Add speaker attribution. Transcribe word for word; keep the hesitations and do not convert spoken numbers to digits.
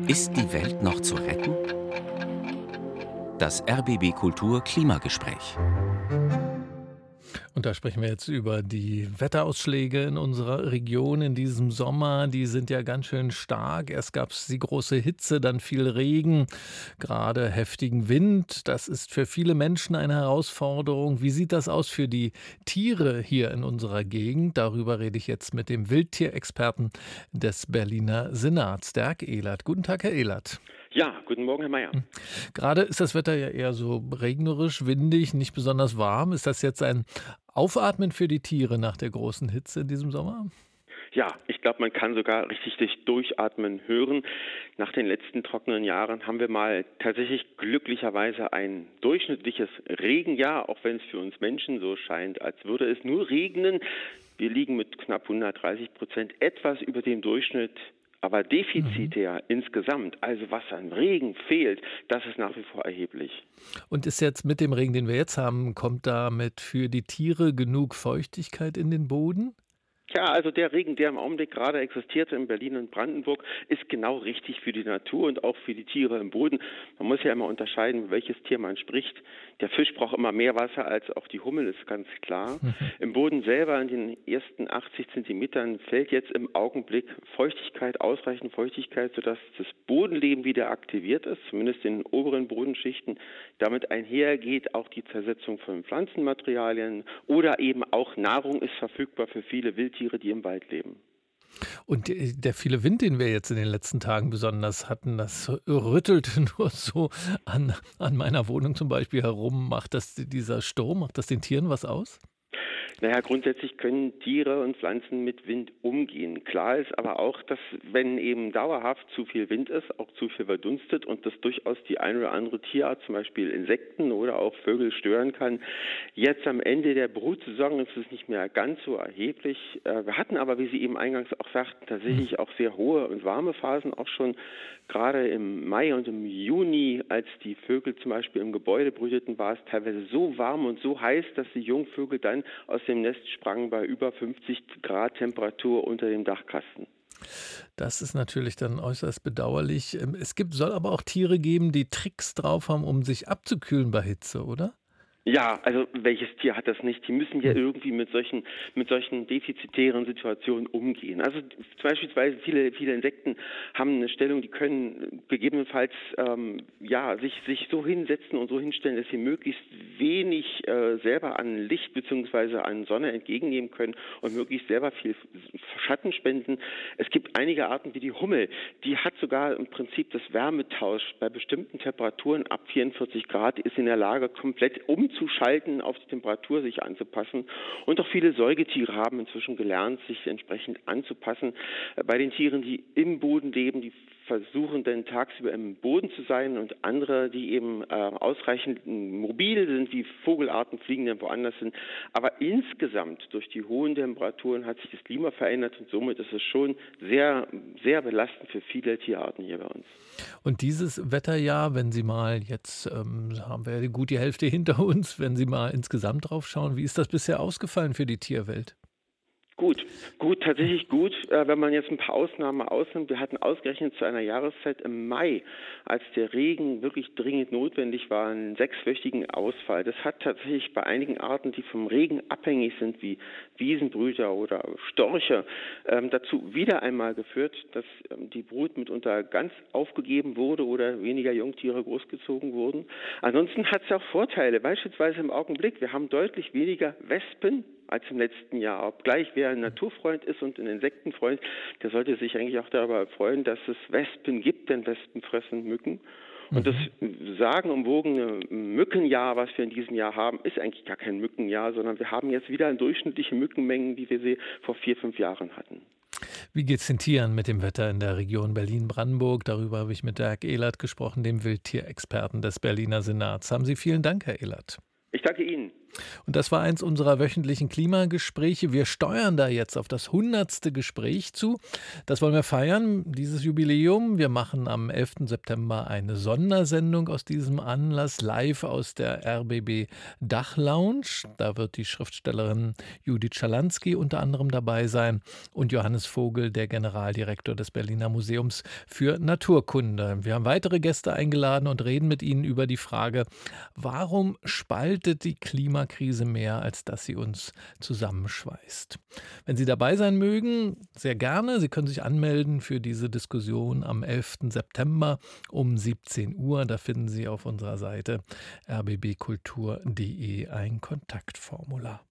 Speaker 1: Ist die Welt noch zu retten? Das R B B Kultur Klimagespräch.
Speaker 2: Und da sprechen wir jetzt über die Wetterausschläge in unserer Region in diesem Sommer. Die sind ja ganz schön stark. Erst gab es die große Hitze, dann viel Regen, gerade heftigen Wind. Das ist für viele Menschen eine Herausforderung. Wie sieht das aus für die Tiere hier in unserer Gegend? Darüber rede ich jetzt mit dem Wildtierexperten des Berliner Senats, Dirk Ehlert. Guten Tag, Herr Ehlert.
Speaker 3: Ja, guten Morgen, Herr Mayer.
Speaker 2: Gerade ist das Wetter ja eher so regnerisch, windig, nicht besonders warm. Ist das jetzt ein Aufatmen für die Tiere nach der großen Hitze in diesem Sommer?
Speaker 3: Ja, ich glaube, man kann sogar richtig durch Durchatmen hören. Nach den letzten trockenen Jahren haben wir mal tatsächlich glücklicherweise ein durchschnittliches Regenjahr, auch wenn es für uns Menschen so scheint, als würde es nur regnen. Wir liegen mit knapp hundertdreißig Prozent etwas über dem Durchschnitt. Aber defizitär mhm. insgesamt, also was an Regen fehlt, das ist nach wie vor erheblich.
Speaker 2: Und ist jetzt mit dem Regen, den wir jetzt haben, kommt damit für die Tiere genug Feuchtigkeit in den Boden?
Speaker 3: Ja, also der Regen, der im Augenblick gerade existiert in Berlin und Brandenburg, ist genau richtig für die Natur und auch für die Tiere im Boden. Man muss ja immer unterscheiden, welches Tier man spricht. Der Fisch braucht immer mehr Wasser als auch die Hummel, ist ganz klar. Mhm. Im Boden selber, in den ersten achtzig Zentimetern, fällt jetzt im Augenblick Feuchtigkeit, ausreichend Feuchtigkeit, sodass das Bodenleben wieder aktiviert ist, zumindest in den oberen Bodenschichten. Damit einhergeht auch die Zersetzung von Pflanzenmaterialien oder eben auch Nahrung ist verfügbar für viele Wildtiere, die im Wald leben.
Speaker 2: Und der viele Wind, den wir jetzt in den letzten Tagen besonders hatten, das rüttelte nur so an, an meiner Wohnung zum Beispiel herum. Macht das dieser Sturm, macht das den Tieren was aus?
Speaker 3: Naja, grundsätzlich können Tiere und Pflanzen mit Wind umgehen. Klar ist aber auch, dass wenn eben dauerhaft zu viel Wind ist, auch zu viel verdunstet und das durchaus die eine oder andere Tierart, zum Beispiel Insekten oder auch Vögel stören kann. Jetzt am Ende der Brutsaison ist es nicht mehr ganz so erheblich. Wir hatten aber, wie Sie eben eingangs auch sagten, tatsächlich auch sehr hohe und warme Phasen, auch schon gerade im Mai und im Juni, als die Vögel zum Beispiel im Gebäude brüteten, war es teilweise so warm und so heiß, dass die Jungvögel dann aus dem Nest sprangen bei über fünfzig Grad Temperatur unter dem Dachkasten.
Speaker 2: Das ist natürlich dann äußerst bedauerlich. Es gibt, soll aber auch Tiere geben, die Tricks drauf haben, um sich abzukühlen bei Hitze, oder?
Speaker 3: Ja, also welches Tier hat das nicht? Die müssen ja irgendwie mit solchen mit solchen defizitären Situationen umgehen. Also beispielsweise viele viele Insekten haben eine Stellung, die können gegebenenfalls ähm, ja sich sich so hinsetzen und so hinstellen, dass sie möglichst wenig äh, selber an Licht bzw. an Sonne entgegennehmen können und möglichst selber viel Schatten spenden. Es gibt einige Arten wie die Hummel, die hat sogar im Prinzip das Wärmetausch bei bestimmten Temperaturen ab vierundvierzig Grad ist in der Lage komplett umzuschalten. zu schalten, auf die Temperatur sich anzupassen. Und auch viele Säugetiere haben inzwischen gelernt, sich entsprechend anzupassen. Bei den Tieren, die im Boden leben, die versuchen dann tagsüber im Boden zu sein und andere, die eben äh, ausreichend mobil sind, wie Vogelarten, fliegen dann woanders hin. Aber insgesamt durch die hohen Temperaturen hat sich das Klima verändert und somit ist es schon sehr, sehr belastend für viele Tierarten hier bei uns.
Speaker 2: Und dieses Wetterjahr, wenn Sie mal, jetzt ähm, haben wir ja gut die Hälfte hinter uns, wenn Sie mal insgesamt drauf schauen, wie ist das bisher ausgefallen für die Tierwelt?
Speaker 3: Gut, gut, tatsächlich gut. Äh, wenn man jetzt ein paar Ausnahmen ausnimmt, wir hatten ausgerechnet zu einer Jahreszeit im Mai, als der Regen wirklich dringend notwendig war, einen sechswöchigen Ausfall. Das hat tatsächlich bei einigen Arten, die vom Regen abhängig sind, wie Wiesenbrüter oder Störche, ähm, dazu wieder einmal geführt, dass ähm, die Brut mitunter ganz aufgegeben wurde oder weniger Jungtiere großgezogen wurden. Ansonsten hat es auch Vorteile, beispielsweise im Augenblick. Wir haben deutlich weniger Wespen als im letzten Jahr. Obgleich wer ein Naturfreund ist und ein Insektenfreund, der sollte sich eigentlich auch darüber freuen, dass es Wespen gibt, denn Wespen fressen Mücken. Und das sagenumwogene Mückenjahr, was wir in diesem Jahr haben, ist eigentlich gar kein Mückenjahr, sondern wir haben jetzt wieder durchschnittliche Mückenmengen, wie wir sie vor vier, fünf Jahren hatten.
Speaker 2: Wie geht's den Tieren mit dem Wetter in der Region Berlin-Brandenburg? Darüber habe ich mit Dirk Ehlert gesprochen, dem Wildtierexperten des Berliner Senats. Haben Sie vielen Dank, Herr Ehlert.
Speaker 3: Ich danke Ihnen.
Speaker 2: Und das war eins unserer wöchentlichen Klimagespräche. Wir steuern da jetzt auf das hundertste Gespräch zu. Das wollen wir feiern, dieses Jubiläum. Wir machen am elften September eine Sondersendung aus diesem Anlass, live aus der R B B Dachlounge. Da wird die Schriftstellerin Judith Schalansky unter anderem dabei sein und Johannes Vogel, der Generaldirektor des Berliner Museums für Naturkunde. Wir haben weitere Gäste eingeladen und reden mit ihnen über die Frage, warum spaltet die Klimakrise mehr, als dass sie uns zusammenschweißt? Wenn Sie dabei sein mögen, sehr gerne. Sie können sich anmelden für diese Diskussion am elften September um siebzehn Uhr. Da finden Sie auf unserer Seite r b b kultur punkt d e ein Kontaktformular.